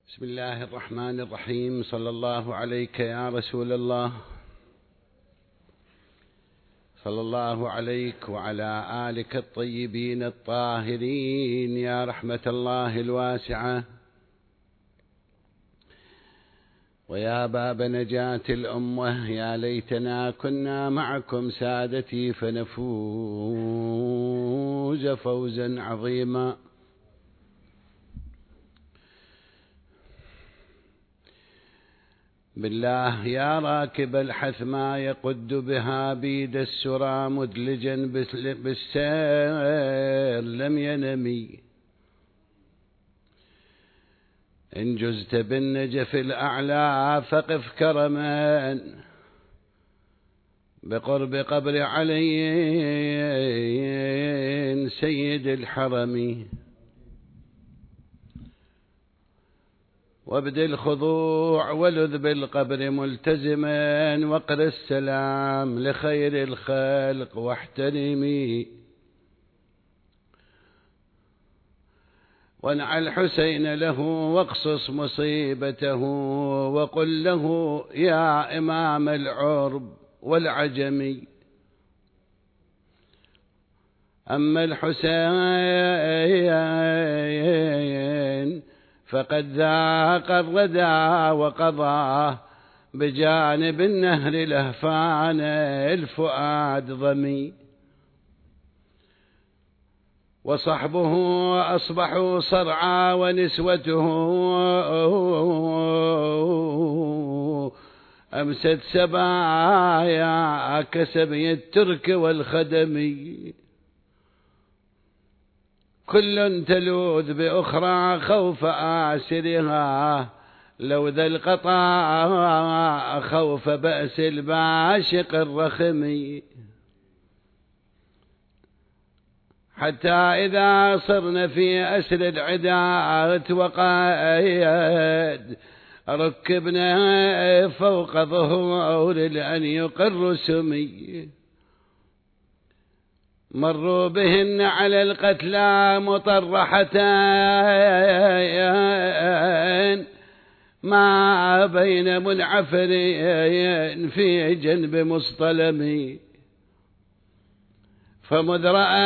بسم الله الرحمن الرحيم. صلى الله عليك يا رسول الله، صلى الله عليك وعلى آلك الطيبين الطاهرين يا رحمة الله الواسعة، ويا باب نجاة الأمة. يا ليتنا كنا معكم سادتي فنفوز فوزا عظيما. بالله يا راكب الحثما يقد بها بيد السرى مدلجا بالسير لم ينمي، إن جزت بالنجف الأعلى فقف كرما بقرب قبر علي سيد الحرم، وابد الخضوع ولذ بالقبر ملتزما، وقر السلام لخير الخلق واحترمي، وانع الحسين له واقصص مصيبته، وقل له يا إمام العرب والعجم، أما الحسين فقد ذاق الردى وقضاه بجانب النهر لهفان الفؤاد ضمي، وصحبه أصبحوا صرعى ونسوته أمست سبايا كسبي الترك والخدمي، كل تلوذ بأخرى خوف آسرها، لو ذا القطاع خوف بأس الباشق الرخمي، حتى إذا صرنا في أسر العداء وقايد ركبنا فوق ظهور لأن يقر سمي، مروا بهن على القتلى مطرحتين، ما بين منعفرين في جنب مصطلم، فمذ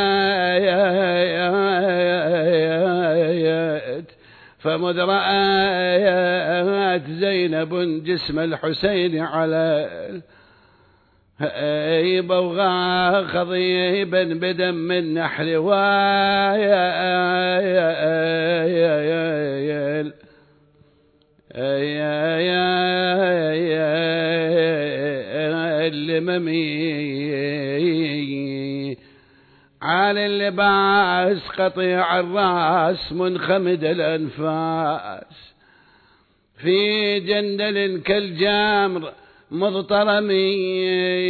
رأت زينب جسم الحسين على بوغى خضيبا بدم النحل اللممي، عالي اللباس قطيع الراس منخمد الأنفاس، في جندل كالجمر مضطرمي،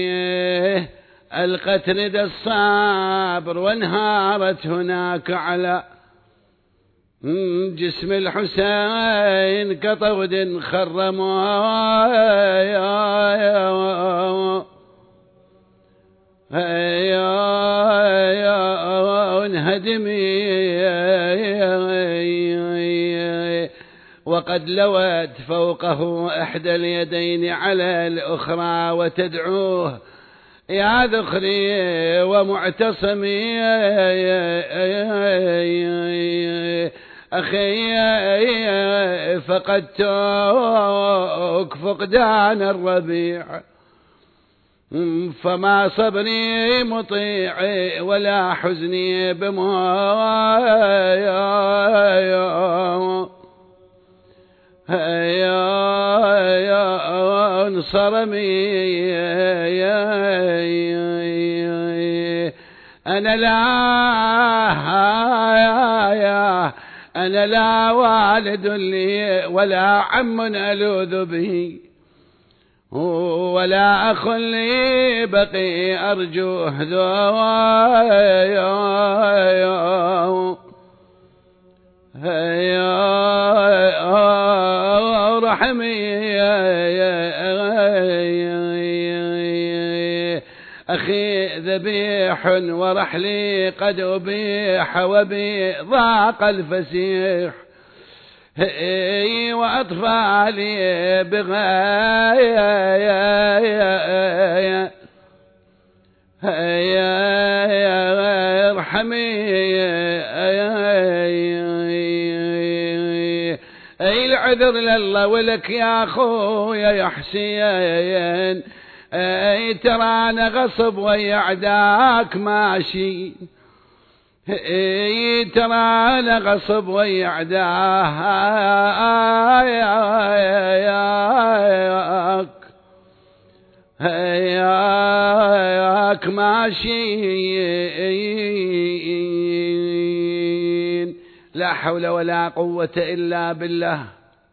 القتل ذا الصابر وانهارت هناك على جسم الحسين كطود خرم انهدمي، وقد لوت فوقه إحدى اليدين على الأخرى وتدعوه يا ذخري ومعتصمي، أخي فقدتك فقدان الربيع، فما صبري مطيعي ولا حزني يا صرمي، أنا لا والد لي ولا عم ألوذ به، ولا أخ لي بقي أرجوه رحمي، أخي ذبيح ورحلي قد أبيح وبي ضاق الفسيح، وأطفالي بغاية ارحمي العذر لله ولك يا أخويا يا حسين، ترى أنا غصب ويا عداك ماشي، ترى أنا غصب ويا عداك ماشيين. لا حول ولا قوة إلا بالله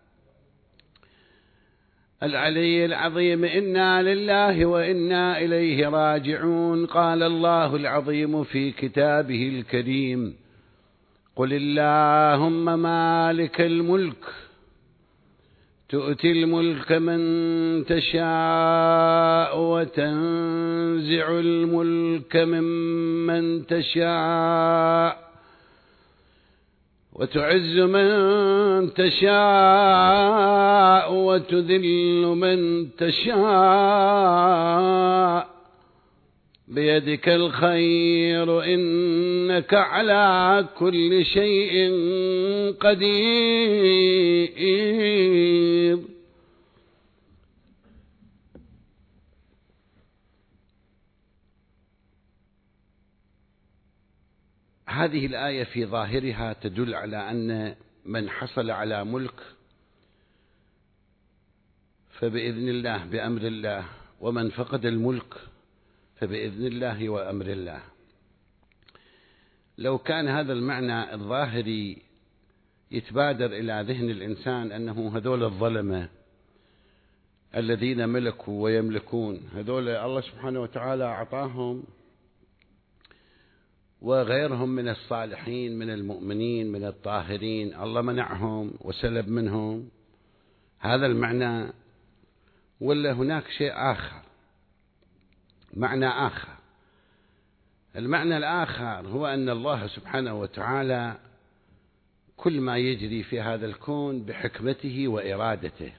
العلي العظيم. إنا لله وإنا إليه راجعون. قال الله العظيم في كتابه الكريم: قل اللهم مالك الملك تؤتي الملك من تشاء وتنزع الملك ممن تشاء وتعز من تشاء وتذل من تشاء بيدك الخير إنك على كل شيء قدير. هذه الآية في ظاهرها تدل على أن من حصل على ملك فبإذن الله بأمر الله، ومن فقد الملك فبإذن الله وأمر الله. لو كان هذا المعنى الظاهري يتبادر إلى ذهن الإنسان أنه هذول الظلمة الذين ملكوا ويملكون، هذول الله سبحانه وتعالى أعطاهم، وغيرهم من الصالحين من المؤمنين من الطاهرين الله منعهم وسلب منهم، هذا المعنى؟ ولا هناك شيء آخر، معنى آخر؟ المعنى الآخر هو أن الله سبحانه وتعالى كل ما يجري في هذا الكون بحكمته وإرادته.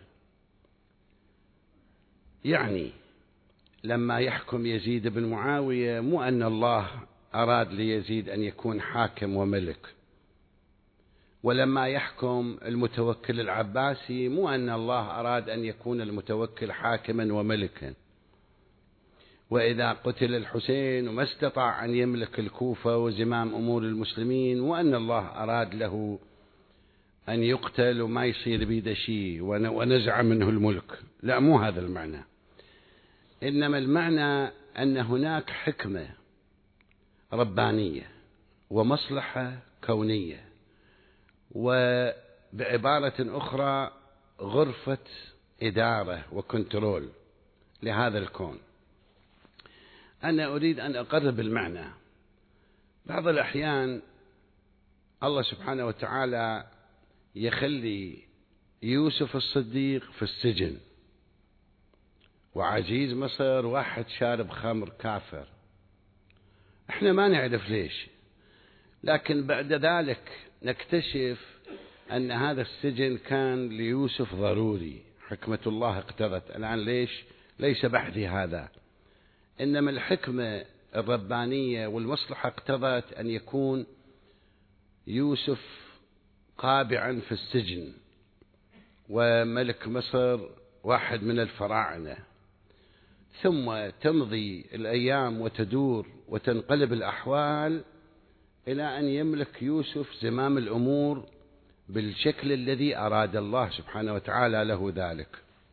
يعني لما يحكم يزيد بن معاوية مو أن الله أراد ليزيد أن يكون حاكم وملك، ولما يحكم المتوكل العباسي مو أن الله أراد أن يكون المتوكل حاكما وملكا، وإذا قتل الحسين وما استطاع أن يملك الكوفة وزمام أمور المسلمين وأن الله أراد له أن يقتل وما يصير بيده شيء ونزع منه الملك، لا، مو هذا المعنى. إنما المعنى أن هناك حكمة ربانية ومصلحة كونية، وبعبارة أخرى غرفة إدارة وكنترول لهذا الكون. أنا أريد أن أقرب المعنى. بعض الأحيان الله سبحانه وتعالى يخلي يوسف الصديق في السجن، وعزيز مصر واحد شارب خمر كافر، احنا ما نعرف ليش، لكن بعد ذلك نكتشف أن هذا السجن كان ليوسف ضروري، حكمة الله اقتضت. الآن ليس بحثي هذا، إنما الحكمة الربانية والمصلحة اقتضت أن يكون يوسف قابعا في السجن، وملك مصر واحد من الفراعنة، ثم تمضي الأيام وتدور وتنقلب الأحوال إلى أن يملك يوسف زمام الأمور بالشكل الذي أراد الله سبحانه وتعالى له ذلك.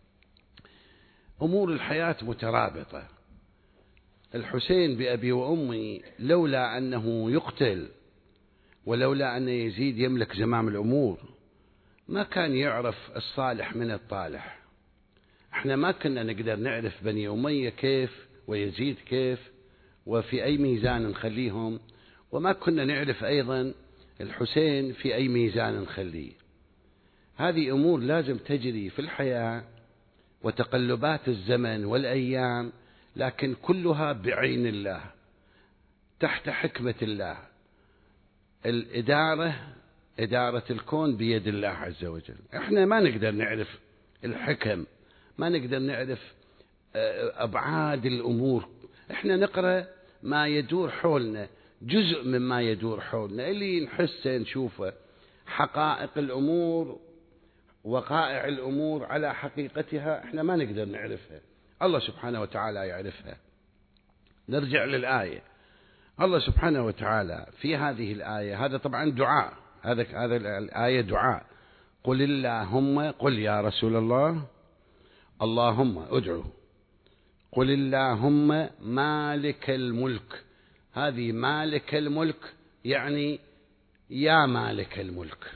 أمور الحياة مترابطة. الحسين بأبي وأمي لولا أنه يقتل ولولا أن يزيد يملك زمام الأمور ما كان يعرف الصالح من الطالح. احنا ما كنا نقدر نعرف بني أمية كيف ويزيد كيف وفي أي ميزان نخليهم، وما كنا نعرف أيضا الحسين في أي ميزان نخليه. هذه أمور لازم تجري في الحياة وتقلبات الزمن والأيام، لكن كلها بعين الله تحت حكمة الله. الإدارة إدارة الكون بيد الله عز وجل. إحنا ما نقدر نعرف الحكم، ما نقدر نعرف أبعاد الأمور. إحنا نقرأ ما يدور حولنا، جزء مما يدور حولنا اللي نحسه نشوفه، حقائق الأمور، وقائع الأمور على حقيقتها إحنا ما نقدر نعرفها، الله سبحانه وتعالى يعرفها. نرجع للآية. الله سبحانه وتعالى في هذه الآية، هذا طبعا دعاء، هذا الآية دعاء. قل اللهم، قل يا رسول الله، اللهم ادعو، قل اللهم مالك الملك. هذه مالك الملك يعني يا مالك الملك.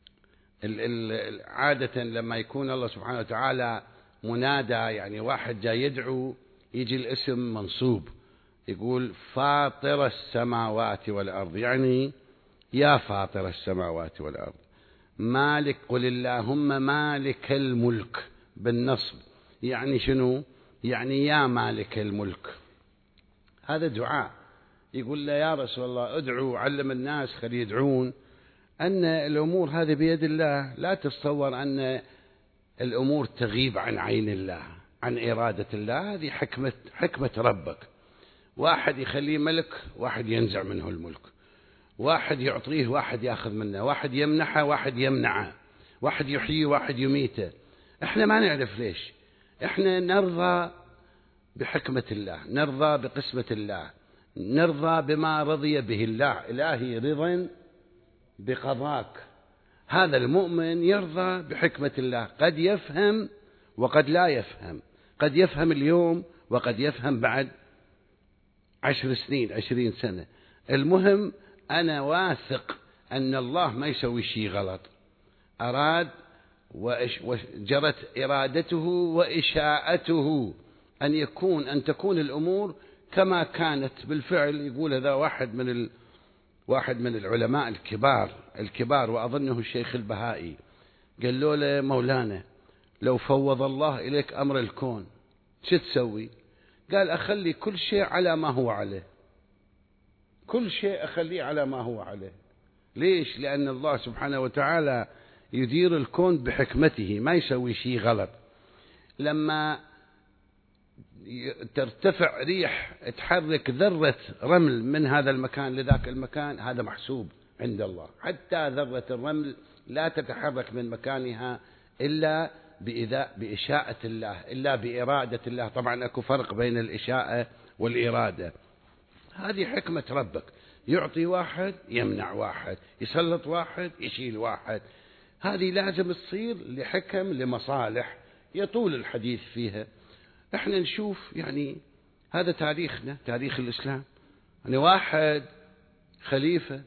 عادة لما يكون الله سبحانه وتعالى منادى، يعني واحد جاي يدعو، يجي الاسم منصوب، يقول فاطر السماوات والأرض، يعني يا فاطر السماوات والأرض. مالك، قل اللهم مالك الملك بالنصب، يعني شنو؟ يعني يا مالك الملك. هذا دعاء، يقول له يا رسول الله ادعو، علم الناس، خلي يدعون أن الأمور هذه بيد الله. لا تتصور أن الأمور تغيب عن عين الله، عن إرادة الله. هذه حكمة ربك. واحد يخليه ملك، واحد ينزع منه الملك، واحد يعطيه، واحد يأخذ منه، واحد يمنحه، واحد يمنعه، واحد يحييه، واحد يميته. احنا ما نعرف ليش. احنا نرضى بحكمة الله، نرضى بقسمة الله، نرضى بما رضي به الله. إلهي رضا بقضاك. هذا المؤمن يرضى بحكمة الله، قد يفهم وقد لا يفهم، قد يفهم اليوم وقد يفهم بعد 10 سنين 20 سنة. المهم أنا واثق أن الله ما يسوي شيء غلط. أراد وجرت إرادته وإشاءته أن تكون الأمور كما كانت بالفعل. يقول هذا واحد من العلماء الكبار وأظنه الشيخ البهائي، قال له مولانا لو فوض الله إليك أمر الكون شو تسوي؟ قال أخلي كل شيء على ما هو عليه، كل شيء أخليه على ما هو عليه. ليش؟ لأن الله سبحانه وتعالى يدير الكون بحكمته، ما يسوي شيء غلط. لما ترتفع ريح تحرك ذرة رمل من هذا المكان لذاك المكان، هذا محسوب عند الله. حتى ذرة الرمل لا تتحرك من مكانها إلا بإشاءة الله، إلا بإرادة الله. طبعا أكو فرق بين الإشاءة والإرادة. هذه حكمة ربك، يعطي واحد يمنع واحد، يسلط واحد يشيل واحد. هذه لازم تصير لحكم، لمصالح يطول الحديث فيها. احنا نشوف يعني هذا تاريخنا، تاريخ الإسلام. يعني واحد خليفة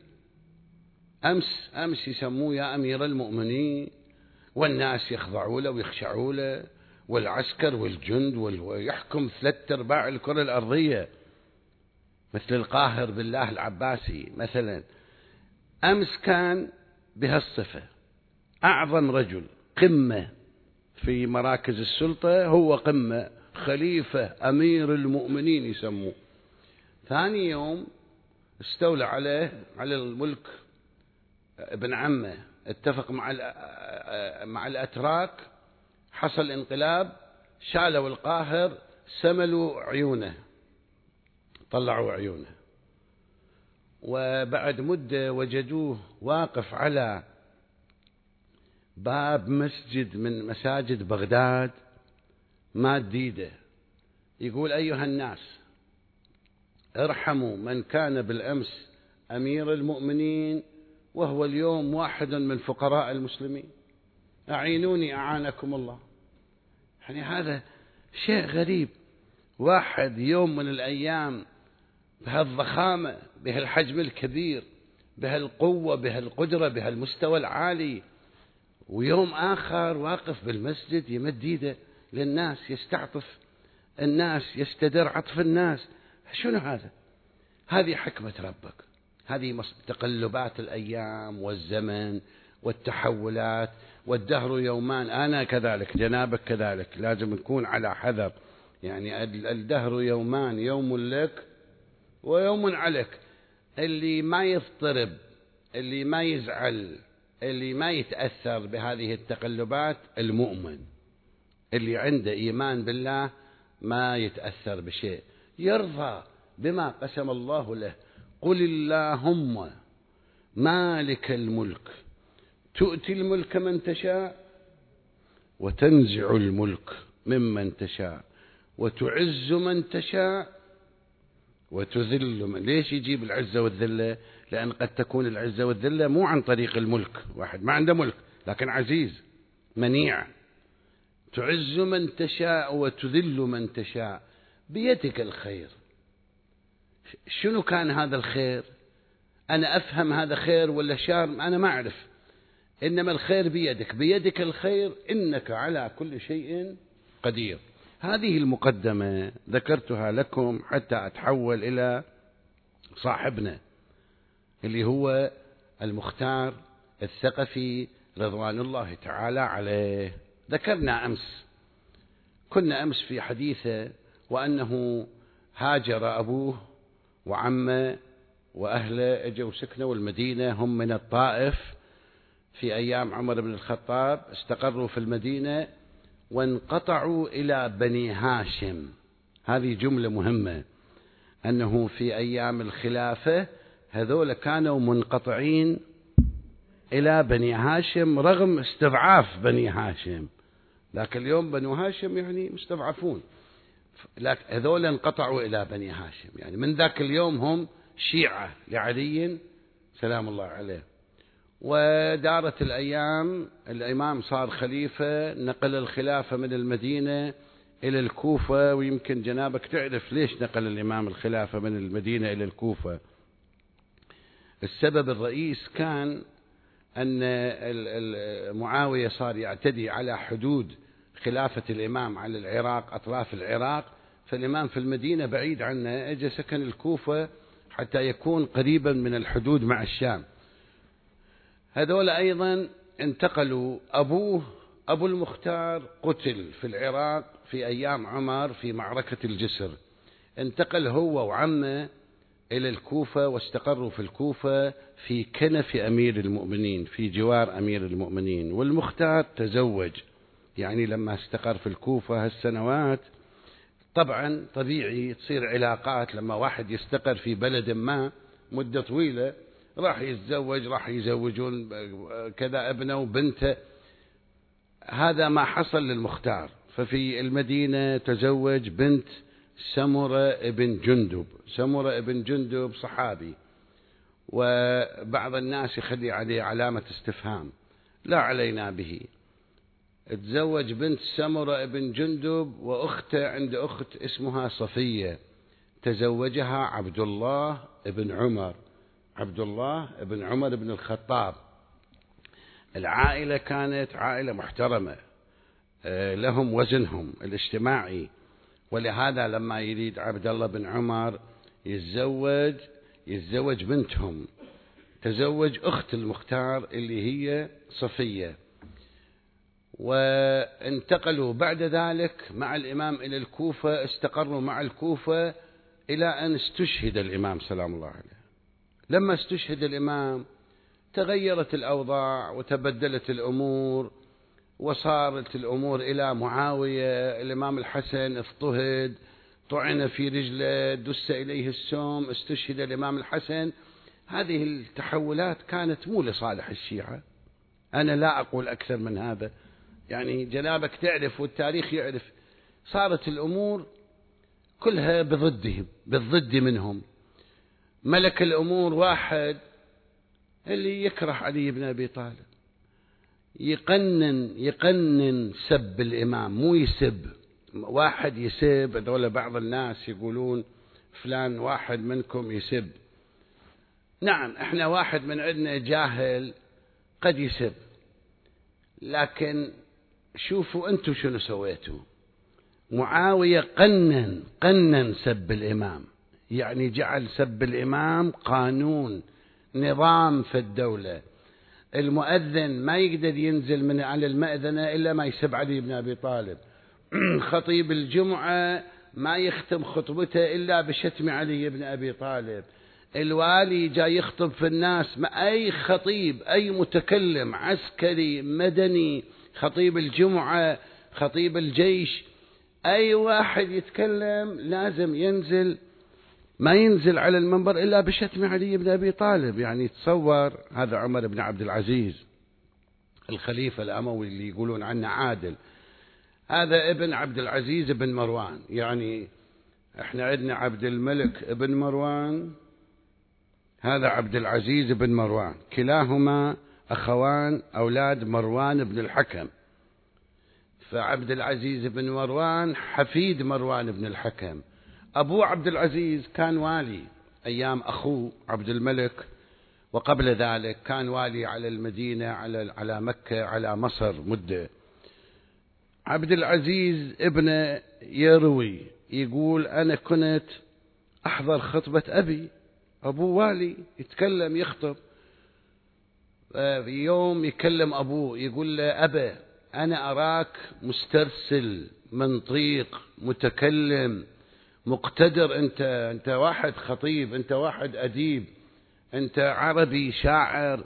أمس يسموه يا أمير المؤمنين، والناس يخضعوا له ويخشعوا له، والعسكر والجند ويحكم 3/4 الكرة الأرضية، مثل القاهر بالله العباسي مثلا. أمس كان بهالصفة، أعظم رجل، قمة في مراكز السلطة، هو قمة، خليفة أمير المؤمنين يسموه. ثاني يوم استولى على الملك ابن عمه، اتفق مع الأتراك، حصل انقلاب، شالوا القاهر، سملوا عيونه، طلعوا عيونه. وبعد مدة وجدوه واقف على باب مسجد من مساجد بغداد، ماد ايده، يقول أيها الناس ارحموا من كان بالأمس أمير المؤمنين وهو اليوم واحد من فقراء المسلمين، أعينوني أعانكم الله. يعني هذا شيء غريب. واحد يوم من الأيام بهالضخامة، بهالحجم الكبير، بهالقوة، بهالقدرة، بهالمستوى العالي، ويوم آخر واقف بالمسجد يمد يده للناس، يستعطف الناس، يستدر عطف الناس. شنو هذا؟ هذه حكمة ربك. هذه تقلبات الأيام والزمن والتحولات، والدهر يومان. أنا كذلك، جنابك كذلك، لازم نكون على حذر. يعني الدهر يومان، يوم لك ويوم عليك. اللي ما يضطرب، اللي ما يزعل، اللي ما يتأثر بهذه التقلبات المؤمن اللي عنده إيمان بالله، ما يتأثر بشيء، يرضى بما قسم الله له. قل اللهم مالك الملك تؤتي الملك من تشاء وتنزع الملك ممن تشاء وتعز من تشاء وتذل من. ليش يجيب العزة والذلة؟ لأن قد تكون العزة والذلة مو عن طريق الملك، واحد ما عنده ملك لكن عزيز منيع. تعز من تشاء وتذل من تشاء، بيدك الخير. شنو كان هذا الخير؟ أنا أفهم هذا خير ولا شر أنا ما أعرف، إنما الخير بيدك، بيدك الخير إنك على كل شيء قدير. هذه المقدمة ذكرتها لكم حتى أتحول إلى صاحبنا اللي هو المختار الثقفي رضوان الله تعالى عليه. ذكرنا أمس، كنا أمس في حديثه وأنه هاجر أبوه وعمه وأهله اجوا سكنوا المدينة، هم من الطائف في أيام عمر بن الخطاب، استقروا في المدينة وانقطعوا إلى بني هاشم. هذه جملة مهمة، أنه في أيام الخلافة هذول كانوا منقطعين إلى بني هاشم رغم استضعاف بني هاشم، لكن اليوم بنو هاشم يعني مستضعفون، لكن هذول انقطعوا إلى بني هاشم، يعني من ذاك اليوم هم شيعة لعلي سلام الله عليه. ودارت الأيام، الإمام صار خليفة، نقل الخلافة من المدينة إلى الكوفة، ويمكن جنابك تعرف ليش نقل الإمام الخلافة من المدينة إلى الكوفة. السبب الرئيس كان أن معاوية صار يعتدي على حدود خلافة الإمام على العراق، أطراف العراق، فالإمام في المدينة بعيد عنه، أجى سكن الكوفة حتى يكون قريبا من الحدود مع الشام. هذول أيضا انتقلوا، أبوه أبو المختار قتل في العراق في أيام عمر في معركة الجسر، انتقل هو وعمه إلى الكوفة واستقروا في الكوفة في كنف أمير المؤمنين، في جوار أمير المؤمنين. والمختار تزوج، يعني لما استقر في الكوفة هالسنوات طبعا طبيعي تصير علاقات، لما واحد يستقر في بلد ما مدة طويلة راح يتزوج، راح يزوجون كذا ابنه وبنته. هذا ما حصل للمختار، ففي المدينة تزوج بنت سمرة ابن جندب. سمرة ابن جندب صحابي، وبعض الناس يخلي عليه علامة استفهام، لا علينا به. تزوج بنت سمرة ابن جندب، وأخته عند أخت اسمها صفية، تزوجها عبد الله ابن عمر، عبد الله ابن عمر بن الخطاب. العائلة كانت عائلة محترمة، لهم وزنهم الاجتماعي، ولهذا لما يريد عبد الله بن عمر يتزوج بنتهم، تزوج أخت المختار اللي هي صفية. وانتقلوا بعد ذلك مع الإمام إلى الكوفة، استقروا مع الكوفة إلى أن استشهد الإمام سلام الله عليه. لما استشهد الإمام تغيرت الأوضاع وتبدلت الأمور، وصارت الأمور إلى معاوية. الإمام الحسن اضطهد، طعن في رجله، دس إليه السم، استشهد الإمام الحسن. هذه التحولات كانت مو لصالح الشيعة، أنا لا أقول أكثر من هذا، يعني جنابك تعرف والتاريخ يعرف، صارت الأمور كلها بضدهم، بالضد منهم. ملك الأمور واحد اللي يكره علي بن أبي طالب، يقنن سب الإمام، مو يسب. واحد يسب، هذول بعض الناس يقولون فلان واحد منكم يسب. نعم احنا واحد من عندنا جاهل قد يسب، لكن شوفوا انتم شنو سويتوا. معاوية قنن سب الإمام، يعني جعل سب الإمام قانون، نظام في الدولة. المؤذن ما يقدر ينزل من على المأذنة إلا ما يسب علي بن أبي طالب. خطيب الجمعة ما يختم خطبته إلا بشتم علي بن أبي طالب. الوالي جاي يخطب في الناس، مع أي خطيب، أي متكلم عسكري مدني، خطيب الجمعة، خطيب الجيش، أي واحد يتكلم لازم ينزل، ما ينزل على المنبر إلا بشتم علي بن أبي طالب. يعني تصور هذا عمر بن عبد العزيز الخليفة الأموي اللي يقولون عنه عادل، هذا ابن عبد العزيز بن مروان. يعني احنا عندنا عبد الملك بن مروان، هذا عبد العزيز بن مروان، كلاهما أخوان أولاد مروان بن الحكم. فعبد العزيز بن مروان حفيد مروان بن الحكم. أبو عبد العزيز كان والي أيام أخوه عبد الملك، وقبل ذلك كان والي على المدينة، على مكة، على مصر مدة. عبد العزيز ابنه يروي يقول أنا كنت أحضر خطبة أبي، أبوه والي يتكلم يخطب، في يوم يكلم أبوه يقول له أبا أنا أراك مسترسل منطيق متكلم مقتدر، أنت واحد خطيب، أنت واحد أديب، أنت عربي شاعر،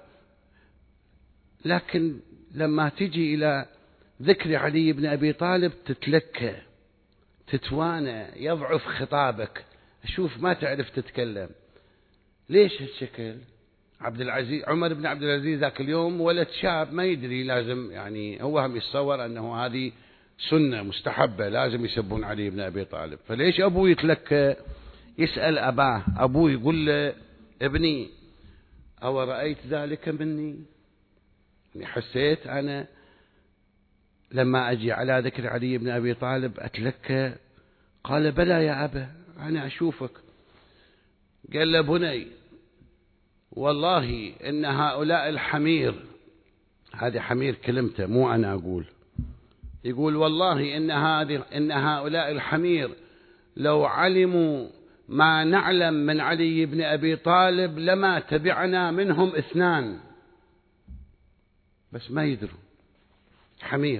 لكن لما تجي إلى ذكر علي بن أبي طالب تتلكى تتوانى، يضعف خطابك، أشوف ما تعرف تتكلم. ليش هالشكل؟ عبد العزيز عمر بن عبد العزيز ذاك اليوم ولد شاب ما يدري، لازم يعني هو هم يتصور أنه هذه سنة مستحبة لازم يسبون علي بن أبي طالب. فليش أبوه يتلكى؟ يسأل أباه، أبوه يقول له ابني أو رأيت ذلك مني؟ يعني حسيت أنا لما أجي على ذكر علي بن أبي طالب أتلكى؟ قال بلى يا أبا أنا أشوفك. قال له بني والله إن هؤلاء الحمير، هذه حمير كلمته مو أنا أقول، يقول والله إن هؤلاء الحمير لو علموا ما نعلم من علي بن أبي طالب لما تبعنا منهم اثنان، بس ما يدروا. حمير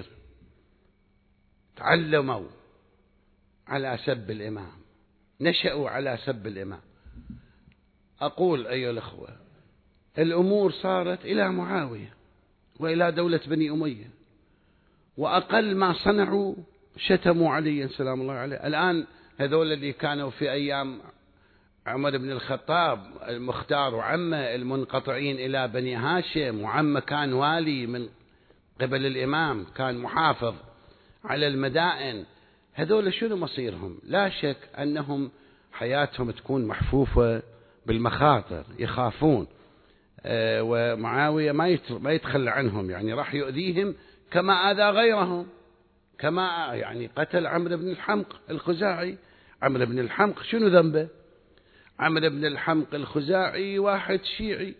تعلموا على سب الإمام، نشأوا على سب الإمام. أقول أيها الأخوة الأمور صارت إلى معاوية وإلى دولة بني أمية، وأقل ما صنعوا شتموا علي سلام الله عليه. الآن هذول اللي كانوا في أيام عمر بن الخطاب المختار وعمه المنقطعين إلى بني هاشم، وعمه كان والي من قبل الإمام، كان محافظ على المدائن، هذول شنو مصيرهم؟ لا شك أنهم حياتهم تكون محفوفة بالمخاطر، يخافون. ومعاوية ما يتخلى عنهم، يعني راح يؤذيهم كما آذى غيرهم، كما يعني قتل عمرو بن الحمق الخزاعي. عمرو بن الحمق شنو ذنبه؟ عمرو بن الحمق الخزاعي واحد شيعي،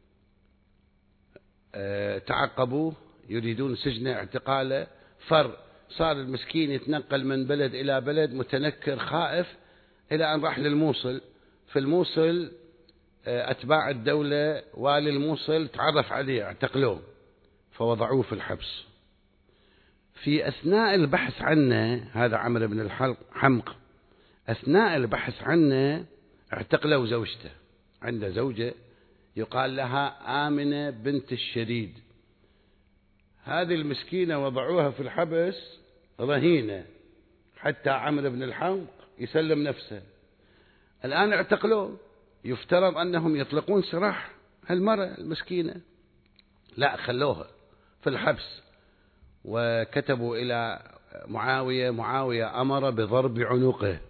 تعقبوه يريدون سجنه اعتقاله، صار المسكين يتنقل من بلد إلى بلد متنكر خائف، إلى أن راح للموصل. في الموصل أتباع الدولة والي الموصل تعرف عليه اعتقلوه فوضعوه في الحبس. في أثناء البحث عنه هذا عمرو بن الحمق، أثناء البحث عنه اعتقلوا زوجته، عنده زوجة يقال لها آمنة بنت الشديد، هذه المسكينة وضعوها في الحبس رهينة حتى عمرو بن الحمق يسلم نفسه. الآن اعتقلوه، يفترض أنهم يطلقون سراح هالمرأة المسكينة، لا خلوها في الحبس. وكتبوا إلى معاوية أمر بضرب عنقه،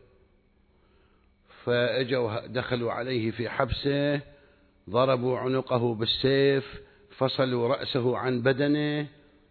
فأجوا دخلوا عليه في حبسه، ضربوا عنقه بالسيف، فصلوا رأسه عن بدنه،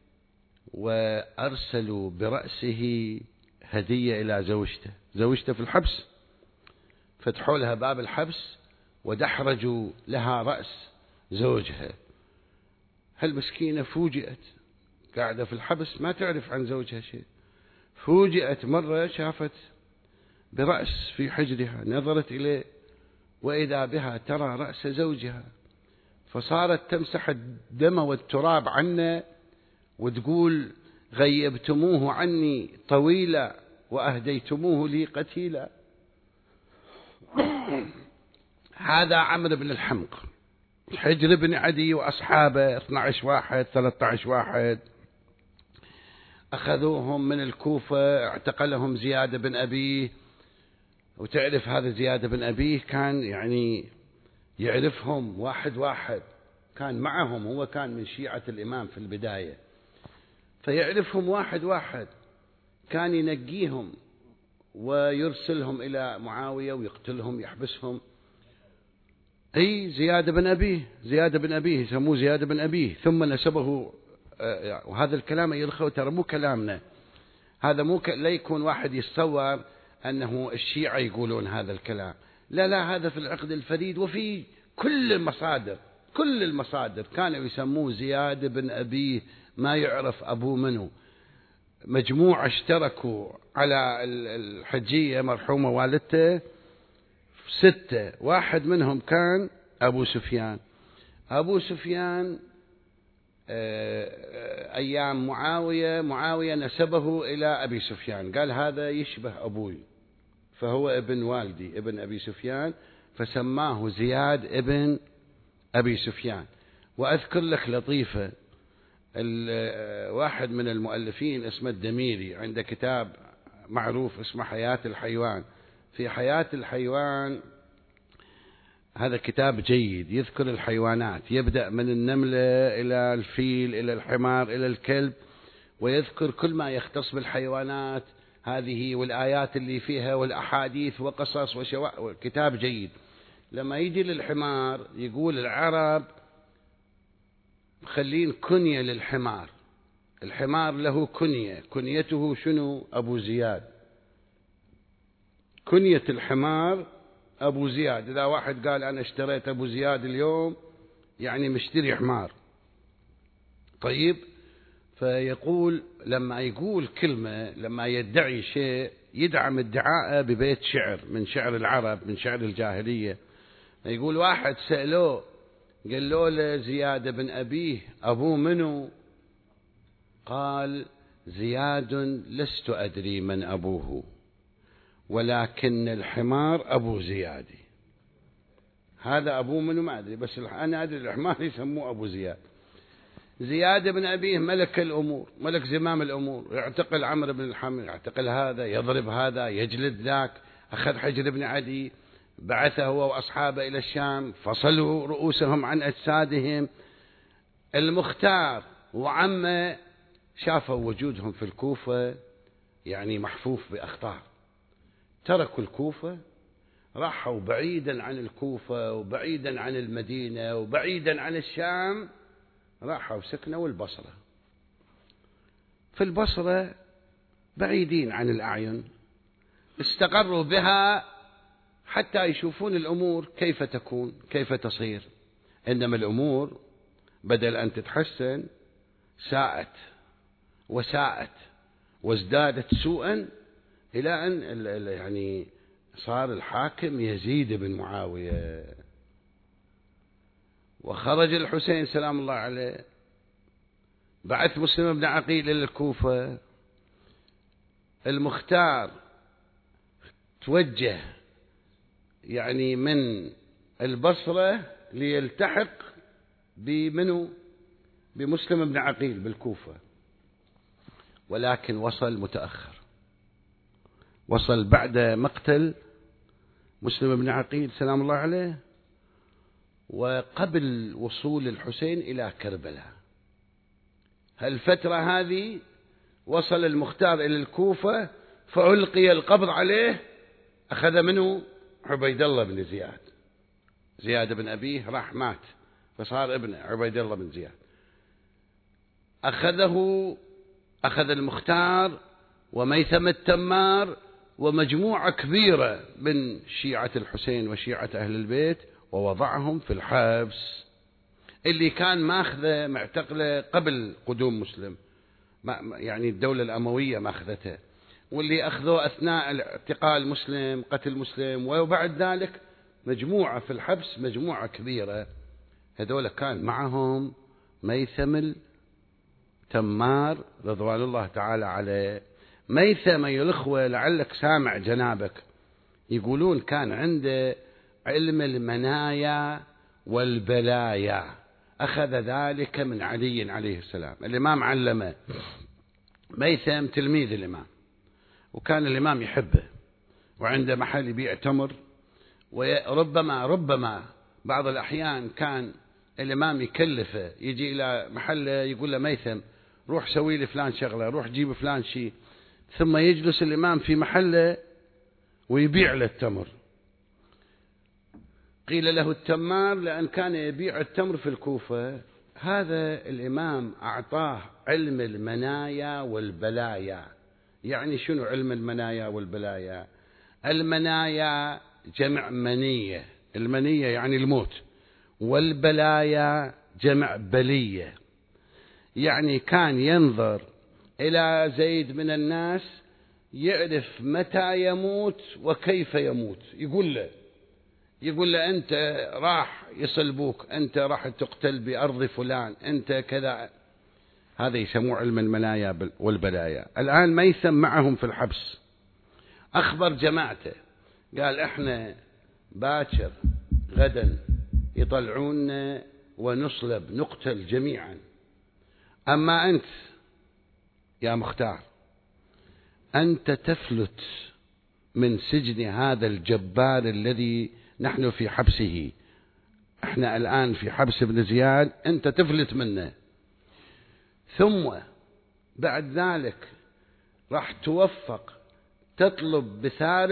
وأرسلوا برأسه هدية إلى زوجته في الحبس، فتحوا لها باب الحبس ودحرجوا لها رأس زوجها. هالمسكينة فوجئت، قاعدة في الحبس ما تعرف عن زوجها شيء، فوجئت مرة شافت برأس في حجرها، نظرت إليه وإذا بها ترى رأس زوجها، فصارت تمسح الدم والتراب عنه وتقول غيبتموه عني طويلا وأهديتموه لي قتيلا. هذا عمرو بن الحمق، حجر بن عدي وأصحابه 12 واحد 13 واحد أخذوهم من الكوفة، اعتقلهم زياد بن أبيه. وتعرف هذا زياد بن أبيه كان يعني يعرفهم واحد واحد، كان معهم، هو كان من شيعة الإمام في البداية، فيعرفهم واحد واحد، كان ينقيهم ويرسلهم إلى معاوية ويقتلهم يحبسهم. أي زياد بن أبيه يسموه زياد بن أبيه، ثم نسبه. وهذا الكلام يا الأخوة ترى مو كلامنا، هذا مو لا يكون واحد يتصور أنه الشيعة يقولون هذا الكلام، لا، هذا في العقد الفريد وفي كل المصادر كانوا يسموه زياد بن أبيه، ما يعرف أبوه منه. مجموعة اشتركوا على الحجية مرحومة والدته 6، واحد منهم كان أبو سفيان أيام معاوية نسبه إلى أبي سفيان، قال هذا يشبه أبوي، فهو ابن والدي ابن أبي سفيان، فسماه زياد ابن أبي سفيان. وأذكر لك لطيفة، واحد من المؤلفين اسمه الدميري عنده كتاب معروف اسمه حياة الحيوان. في حياة الحيوان هذا كتاب جيد، يذكر الحيوانات، يبدأ من النملة إلى الفيل إلى الحمار إلى الكلب، ويذكر كل ما يختص بالحيوانات هذه والآيات اللي فيها والأحاديث وقصص كتاب جيد. لما يجي للحمار يقول العرب مخلين كنية للحمار، الحمار له كنيته شنو؟ أبو زياد، كنية الحمار أبو زياد. إذا واحد قال أنا اشتريت أبو زياد اليوم يعني مشتري حمار. طيب، فيقول لما يقول كلمة، لما يدعي شيء يدعم ادعاءه ببيت شعر من شعر العرب، من شعر الجاهلية. يقول واحد سألوه قال له زياد بن أبيه أبوه منه؟ قال زياد لست أدري من أبوه، ولكن الحمار أبو زيادي. هذا أبوه منه ما أدري، بس أنا أدري الحمار يسموه أبو زياد. زياد بن أبيه ملك الأمور، ملك زمام الأمور، يعتقل عمرو بن الحمق، يعتقل هذا، يضرب هذا، يجلد ذاك، أخذ حجر بن عدي، بعثه هو وأصحابه إلى الشام، فصلوا رؤوسهم عن أجسادهم. المختار وعمه شافوا وجودهم في الكوفة يعني محفوف بأخطار، تركوا الكوفة، راحوا بعيدا عن الكوفة وبعيدا عن المدينة وبعيدا عن الشام، راحوا سكنوا البصرة. في البصرة بعيدين عن الأعين، استقروا بها حتى يشوفون الأمور كيف تكون، كيف تصير. إنما الأمور بدل أن تتحسن ساءت وساءت وازدادت سوءا، إلى أن يعني صار الحاكم يزيد بن معاوية. وخرج الحسين سلام الله عليه، بعث مسلم بن عقيل إلى الكوفة. المختار توجه يعني من البصرة ليلتحق بمنو؟ بمسلم بن عقيل بالكوفة، ولكن وصل متأخر، وصل بعد مقتل مسلم بن عقيل سلام الله عليه وقبل وصول الحسين إلى كربلاء. هالفترة هذه وصل المختار إلى الكوفة، فألقي القبض عليه، أخذ منه عبيد الله بن زياد، زياد بن أبيه راح مات، فصار ابن عبيد الله بن زياد. أخذ المختار وميثم التمار ومجموعة كبيرة من شيعة الحسين وشيعة أهل البيت، ووضعهم في الحبس. اللي كان ماخذه معتقله قبل قدوم مسلم، يعني الدولة الأموية ماخذته، واللي أخذوه أثناء اعتقال مسلم، قتل مسلم، وبعد ذلك مجموعة في الحبس، مجموعة كبيرة. هذول كان معهم ميثم التمار رضوان الله تعالى عليه. ميثم يا الأخوة لعلك سامع جنابك، يقولون كان عنده علم المنايا والبلايا، أخذ ذلك من علي عليه السلام. الإمام علمه، ميثم تلميذ الإمام، وكان الإمام يحبه، وعنده محل يبيع تمر، وربما بعض الأحيان كان الإمام يكلفه يجي إلى محله يقول له ميثم روح سوي لي فلان شغلة، روح جيب فلان شيء، ثم يجلس الإمام في محله ويبيع له التمر. قيل له التمار لأن كان يبيع التمر في الكوفة. هذا الإمام أعطاه علم المنايا والبلايا. يعني شنو علم المنايا والبلايا؟ المنايا جمع منية، المنية يعني الموت، والبلايا جمع بلية. يعني كان ينظر إلى زيد من الناس يعرف متى يموت وكيف يموت، يقول له أنت راح يصلبوك، أنت راح تقتل بأرض فلان، أنت كذا. هذا يسموه علم المنايا والبلايا. الآن ميثم معهم في الحبس، أخبر جماعته قال إحنا باكر غدا يطلعوننا ونصلب نقتل جميعا، أما أنت يا مختار أنت تفلت من سجن هذا الجبار الذي نحن في حبسه. احنا الآن في حبس ابن زياد، أنت تفلت منه، ثم بعد ذلك راح توفق تطلب بثار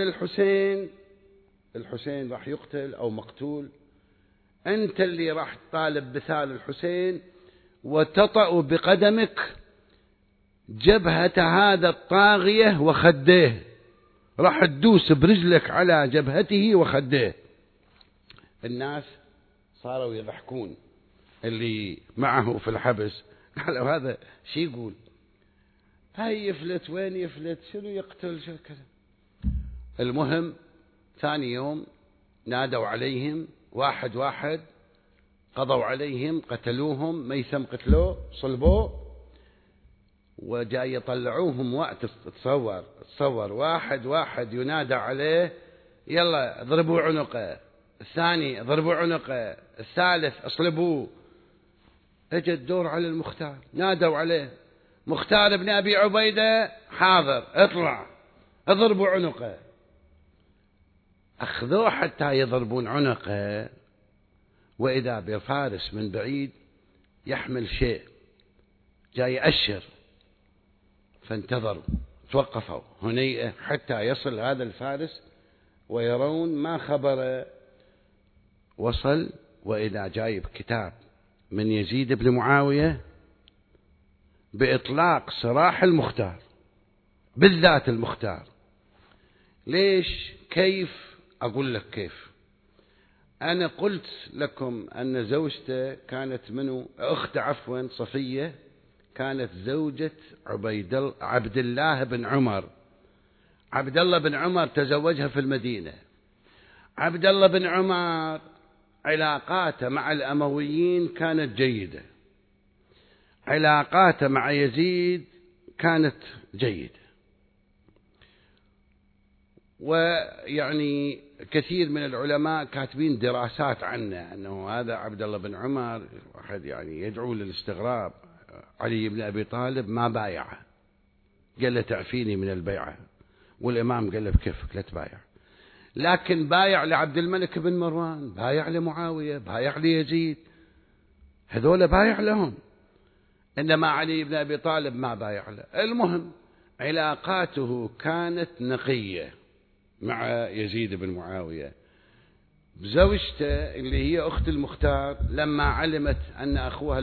الحسين راح يقتل أو مقتول، أنت اللي راح تطالب بثار الحسين وتطأ بقدمك جبهة هذا الطاغية وخديه، راح تدوس برجلك على جبهته وخديه. الناس صاروا يضحكون اللي معه في الحبس، قالوا هذا شي يقول، هاي يفلت وين يفلت، شنو يقتل شو كذا. المهم ثاني يوم نادوا عليهم واحد واحد، قضوا عليهم قتلوهم، ميثم قتلوه صلبوه، وجاي يطلعوهم وقت. تصور واحد واحد ينادى عليه يلا ضربوا عنقه، الثاني ضربوا عنقه، الثالث اصلبوه. اجى الدور على المختار، نادوا عليه مختار بن أبي عبيدة حاضر، اطلع اضربوا عنقه. أخذوه حتى يضربون عنقه، وإذا بفارس من بعيد يحمل شيء جاي يأشر، فانتظروا توقفوا هنيئة حتى يصل هذا الفارس ويرون ما خبر. وصل وإذا جايب كتاب من يزيد بن معاوية بإطلاق سراح المختار، بالذات المختار. ليش؟ كيف؟ أقول لك كيف. أنا قلت لكم أن زوجته كانت أخت صفية كانت زوجة عبد الله بن عمر. عبد الله بن عمر تزوجها في المدينة. عبد الله بن عمر علاقاته مع الأمويين كانت جيدة، علاقاته مع يزيد كانت جيدة، ويعني كثير من العلماء كاتبين دراسات عنه أنه هذا عبد الله بن عمر واحد يعني يدعو للاستغراب. علي بن أبي طالب ما بايعه، قال له تعفيني من البيعة، والإمام قال له بكيفك لا تبايع، لكن بايع لعبد الملك بن مروان، بايع لمعاوية، بايع ليزيد، هذول بايع لهم، إنما علي بن أبي طالب ما بايع له. المهم علاقاته كانت نقية مع يزيد بن معاوية. زوجته اللي هي أخت المختار لما علمت أن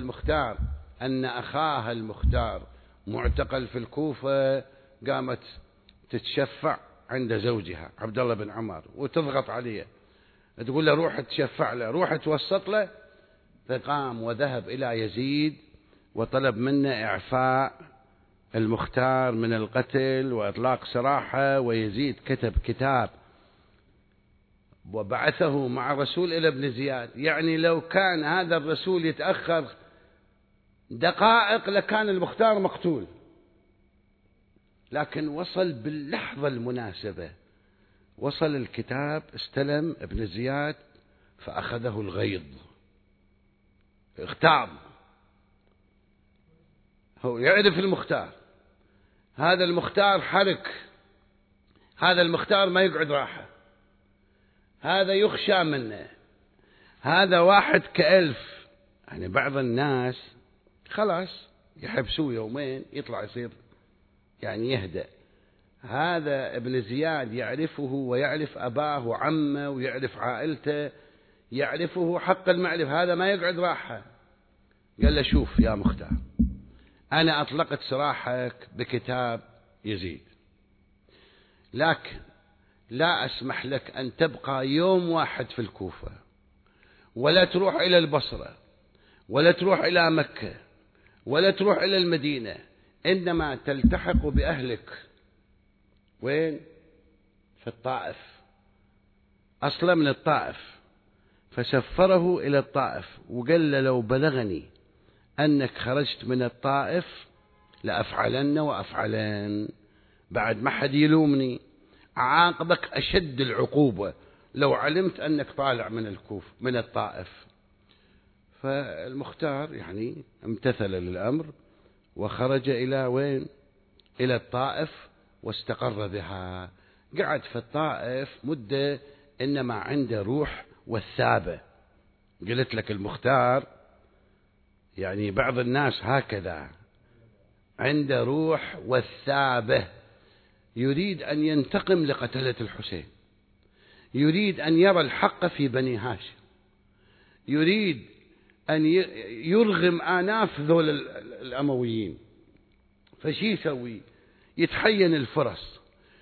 أخاها المختار معتقل في الكوفة، قامت تتشفع عند زوجها عبد الله بن عمر وتضغط عليه، تقول له روح تشفع له، روح توسط له. فقام وذهب إلى يزيد وطلب منه إعفاء المختار من القتل وإطلاق سراحه. ويزيد كتب كتاب وبعثه مع رسول إلى ابن زياد، يعني لو كان هذا الرسول يتأخر دقائق لكان المختار مقتول، لكن وصل باللحظة المناسبة. وصل الكتاب، استلم ابن زياد فأخذه الغيظ، اغتاظ. هو يعرف المختار، هذا المختار حرك، هذا المختار ما يقعد راحة، هذا يخشى منه، هذا واحد كألف. يعني بعض الناس خلاص يحبسوه يومين يطلع يصير يعني يهدأ. هذا ابن زياد يعرفه ويعرف أباه وعمه ويعرف عائلته، يعرفه حق المعرفة، هذا ما يقعد راحة. قال له شوف يا مختار، أنا أطلقت سراحك بكتاب يزيد، لكن لا أسمح لك أن تبقى يوم واحد في الكوفة، ولا تروح إلى البصرة، ولا تروح إلى مكة، ولا تروح إلى المدينة، إنما تلتحق بأهلك. وين؟ في الطائف، أصلا من الطائف. فسفره إلى الطائف وقال له لو بلغني أنك خرجت من الطائف لأفعلن وأفعلن، بعد ما حد يلومني، عاقبك أشد العقوبة لو علمت أنك طالع من الطائف. فالمختار يعني امتثل للأمر وخرج إلى وين؟ إلى الطائف واستقر بها. قعد في الطائف مدة، إنما عنده روح والثابة. قلت لك المختار يعني بعض الناس هكذا عنده روح والثابة، يريد أن ينتقم لقتلة الحسين، يريد أن يرى الحق في بني هاشم، يريد أن يرغم آناف ذول الأمويين. فشي يسوي؟ يتحين الفرص،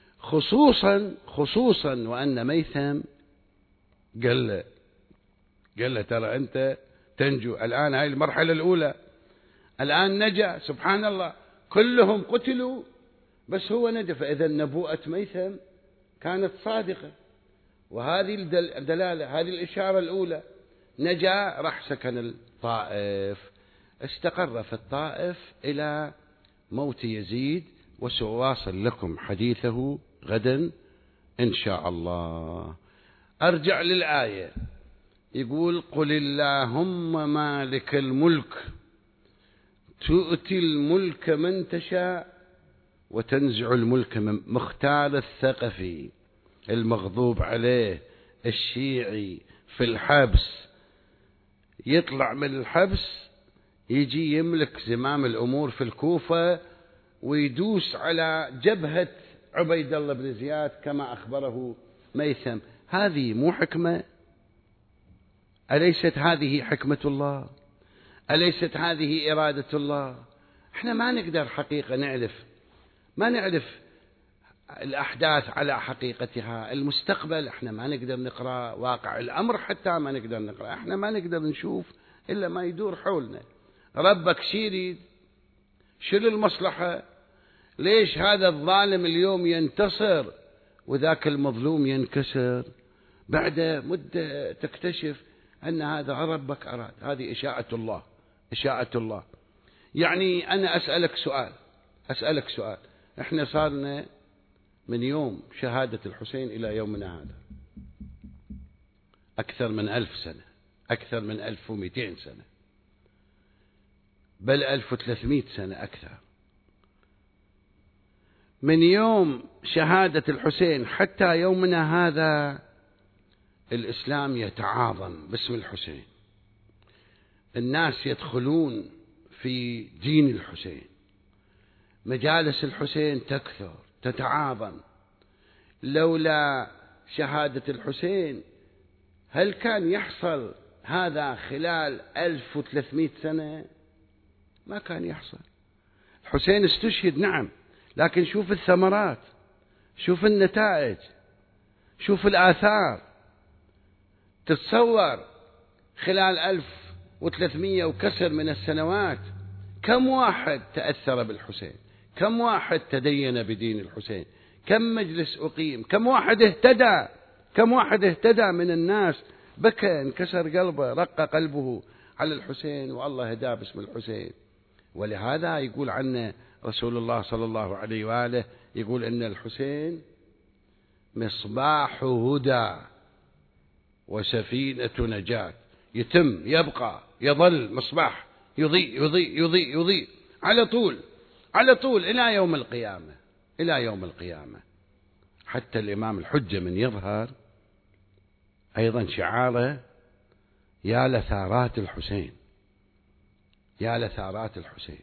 خصوصا وأن ميثم قال له ترى أنت تنجو الآن، هاي المرحلة الأولى، الآن نجا سبحان الله، كلهم قتلوا بس هو نجا. فإذا نبوءة ميثم كانت صادقة، وهذه الدلالة، هذه الإشارة الأولى. نجا، راح سكن الطائف، استقر في الطائف إلى موت يزيد، وسأواصل لكم حديثه غدا إن شاء الله. أرجع للآية، يقول قل اللهم مالك الملك تؤتي الملك من تشاء وتنزع الملك من. مختار الثقفي المغضوب عليه الشيعي في الحبس، يطلع من الحبس يجي يملك زمام الأمور في الكوفة ويدوس على جبهة عبيد الله بن زياد كما أخبره ميثم. هذه مو حكمة؟ أليست هذه حكمة الله؟ أليست هذه إرادة الله؟ احنا ما نقدر حقيقة ما نعرف الأحداث على حقيقتها. المستقبل احنا ما نقدر نقرأ، واقع الأمر حتى ما نقدر نقرأ، احنا ما نقدر نشوف إلا ما يدور حولنا. ربك شي يريد؟ شنو المصلحة؟ ليش هذا الظالم اليوم ينتصر وذاك المظلوم ينكسر؟ بعد مدة تكتشف أن هذا ربك أراد. هذه إشاءة الله. يعني أنا أسألك سؤال، احنا صارنا من يوم شهادة الحسين إلى يومنا هذا أكثر من 1000 سنة، أكثر من 1200 سنة، بل 1300 سنة أكثر. من يوم شهادة الحسين حتى يومنا هذا الإسلام يتعاظم باسم الحسين، الناس يدخلون في دين الحسين، مجالس الحسين تكثر تتعاظم. لولا شهادة الحسين هل كان يحصل هذا خلال 1300 سنة؟ ما كان يحصل. الحسين استشهد نعم، لكن شوف الثمرات، شوف النتائج، شوف الآثار. تتصور خلال 1300 وكسر من السنوات كم واحد تأثر بالحسين، كم واحد تدين بدين الحسين، كم مجلس أقيم، كم واحد اهتدى من الناس، بكى انكسر قلبه، رق قلبه على الحسين، والله هداه باسم الحسين. ولهذا يقول عنه رسول الله صلى الله عليه وآله، يقول إن الحسين مصباح هدى وسفينة نجاة. يتم، يبقى، يظل مصباح يضيء يضيء يضيء يضيء على طول على طول إلى يوم القيامة، إلى يوم القيامة. حتى الإمام الحجة من يظهر أيضا شعاره يا لثارات الحسين، يا لثارات الحسين.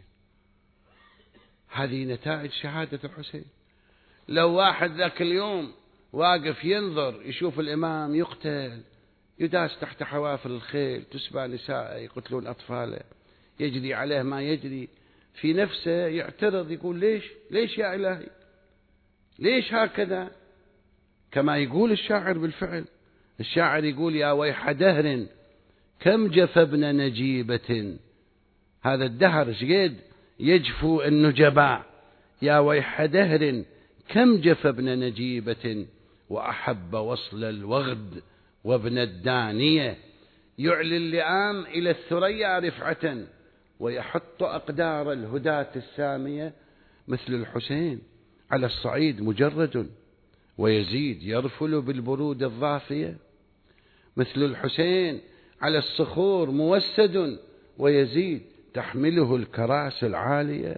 هذه نتائج شهادة الحسين. لو واحد ذاك اليوم واقف ينظر يشوف الإمام يقتل، يداس تحت حوافر الخيل، تسبى نساءه، يقتلون أطفاله، يجري عليه ما يجري، في نفسه يعترض يقول ليش يا إلهي، ليش هكذا؟ كما يقول الشاعر بالفعل. الشاعر يقول يا ويح دهر كم جف ابن نجيبة. هذا الدهر شقد يجفو النجباء. يا ويح دهر كم جف ابن نجيبة وأحب وصل الوغد وابن الدانية. يعلي اللئام إلى الثريا رفعة ويحط أقدار الهداة السامية. مثل الحسين على الصعيد مجرد ويزيد يرفل بالبرود الضافية. مثل الحسين على الصخور موسد ويزيد تحمله الكراسي العالية.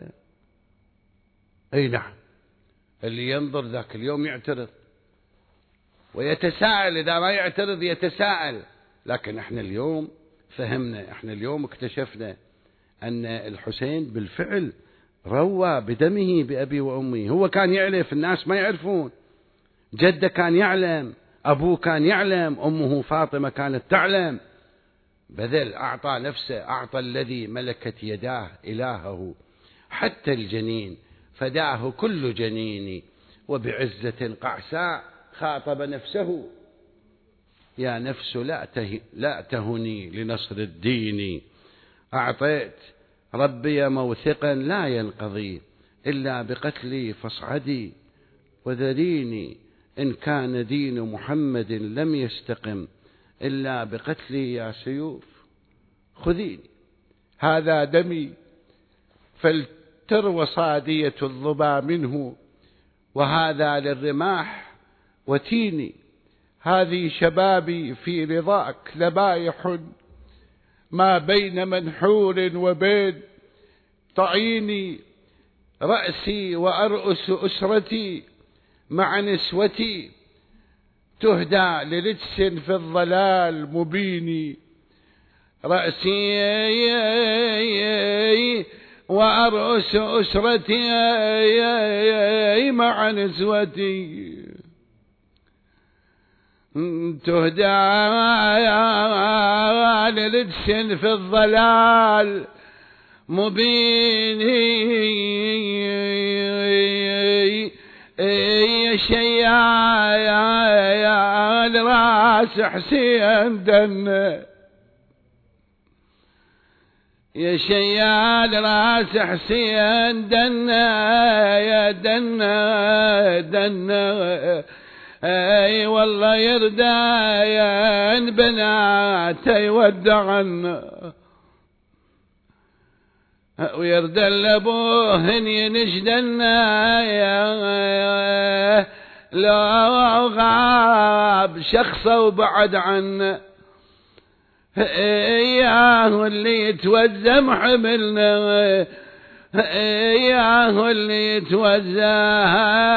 أي نعم، اللي ينظر ذاك اليوم يعترض ويتساءل، إذا ما يعترض يتساءل. لكن احنا اليوم فهمنا، احنا اليوم اكتشفنا أن الحسين بالفعل روى بدمه بأبي وأمي. هو كان يعرف، الناس ما يعرفون. جده كان يعلم، أبوه كان يعلم، أمه فاطمة كانت تعلم. بذل، أعطى نفسه، أعطى الذي ملكت يداه إلهه. حتى الجنين فداه كل جنين وبعزة قعساء خاطب نفسه يا نفس لا تهني لنصر الدين. أعطيت ربي موثقا لا ينقضي إلا بقتلي فاصعدي وذريني إن كان دين محمد لم يستقم إلا بقتلي يا سيوف خذيني. هذا دمي فلتروى صادية الظبا منه وهذا للرماح وتيني. هذه شبابي في رضاك لبايح ما بين منحور وبين طعيني. رأسي وأرأس أسرتي مع نسوتي تهدى لرجس في الضلال مبيني. رأسي وأرأس أسرتي مع نسوتي تهدى لرجس في الضلال مبيني. يا شيال راس حسين دنا، يا شيال راس حسين دنا يا دنا دنا. اي والله يرضى يا بناتي ودعنا ويرضى لابوهن ينشدنا يا لو غاب شخصه وبعد عنا. اياه اللي يتوزم حملنا، اياه اللي يتوزم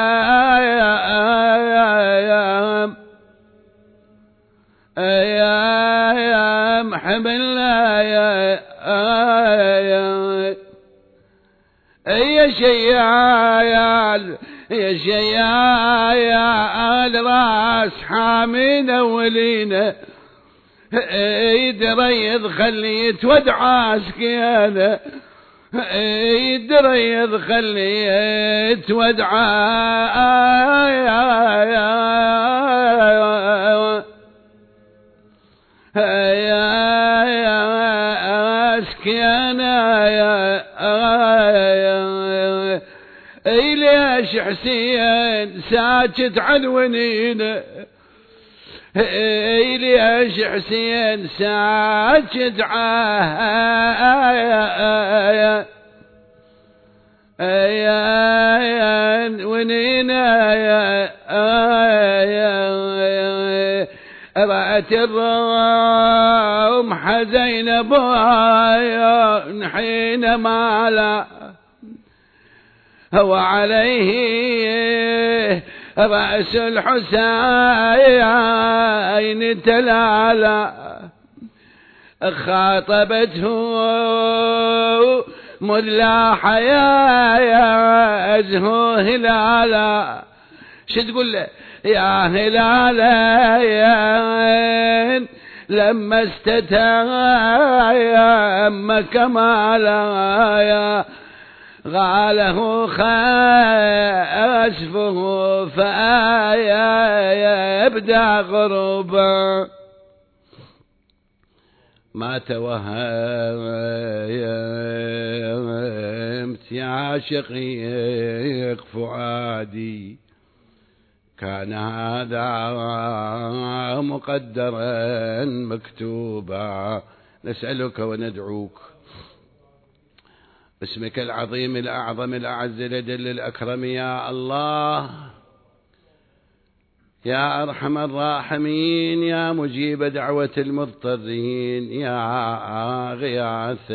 يا حملنا يا شيال يا شيال راس حامينا ولينا. يدريض خلي يتودع سكينه، يدريض خلي يتودع يا سكينه يا ليش حسين ساكت عن ونينه. ليش حسين ساكت عن ونينه جاءت الرمح زينب حينما لا هو عليه رأس الحسين تلالا خاطبته ملاح يا أزهو هلالا شو تقول له يا هلالا لما استتم كمالا يا غاله خسفه فآيا يبدأ غروبا ما توهمت يا شقيق فؤادي كان هذا مقدرا مكتوبا نسألك وندعوك باسمك العظيم الأعظم الأعز الأجل الأكرم يا الله يا أرحم الراحمين يا مجيب دعوة المضطرين يا غياث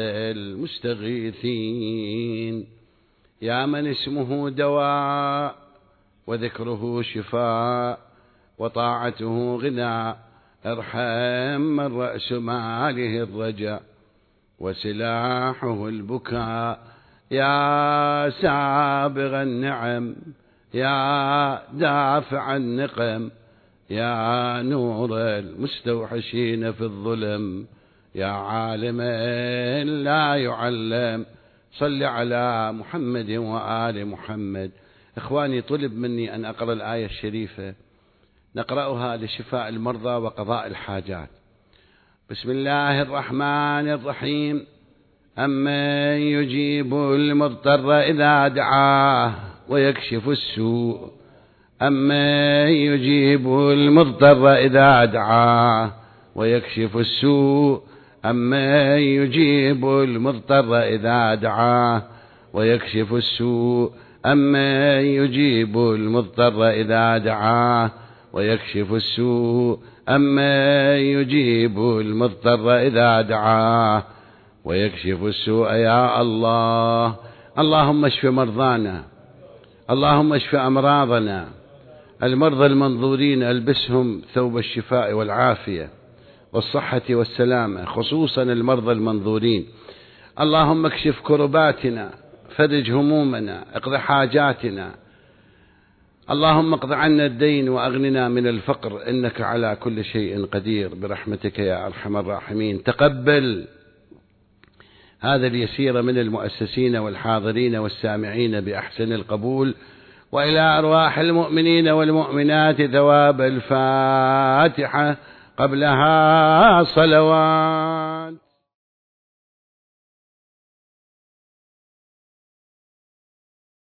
المستغيثين يا من اسمه دواء وذكره شفاء وطاعته غنى ارحم من رأس ماله الرجاء وسلاحه البكاء يا سابغ النعم يا دافع النقم يا نور المستوحشين في الظلم يا عالم لا يعلم صل على محمد وآل محمد. إخواني طلب مني أن أقرأ الآية الشريفة نقرأها لشفاء المرضى وقضاء الحاجات. بسم الله الرحمن الرحيم أمن يجيب المضطر إذا دعاه ويكشف السوء أمن يجيب المضطر إذا دعاه ويكشف السوء أمن يجيب المضطر إذا دعاه ويكشف السوء أمن يجيب المضطر إذا دعاه ويكشف السوء أمن يجيب المضطر إذا دعاه ويكشف السوء يا الله. اللهم اشف مرضانا اللهم اشف أمراضنا المرضى المنظورين ألبسهم ثوب الشفاء والعافية والصحة والسلامة خصوصا المرضى المنظورين. اللهم اكشف كرباتنا فرج همومنا اقض حاجاتنا اللهم اقض عنا الدين وأغننا من الفقر إنك على كل شيء قدير برحمتك يا أرحم الراحمين. تقبل هذا اليسير من المؤسسين والحاضرين والسامعين بأحسن القبول وإلى أرواح المؤمنين والمؤمنات ثواب الفاتحة قبلها صلوات.